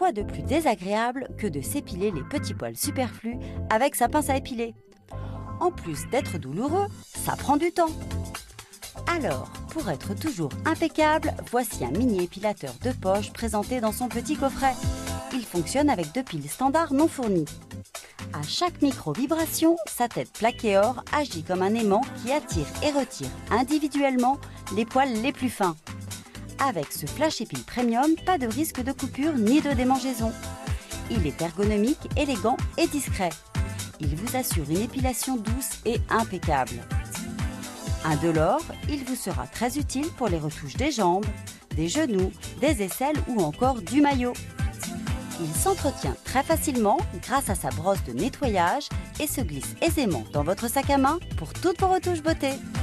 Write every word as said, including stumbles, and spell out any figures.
quoi de plus désagréable que de s'épiler les petits poils superflus avec sa pince à épiler? En plus d'être douloureux, ça prend du temps. Alors, pour être toujours impeccable, voici un mini épilateur de poche présenté dans son petit coffret. Il fonctionne avec deux piles standards non fournies. À chaque micro-vibration, sa tête plaquée or agit comme un aimant qui attire et retire individuellement les poils les plus fins. Avec ce Flash Épile Premium, pas de risque de coupure ni de démangeaison. Il est ergonomique, élégant et discret. Il vous assure une épilation douce et impeccable. Indolore, il vous sera très utile pour les retouches des jambes, des genoux, des aisselles ou encore du maillot. Il s'entretient très facilement grâce à sa brosse de nettoyage et se glisse aisément dans votre sac à main pour toutes vos retouches beauté.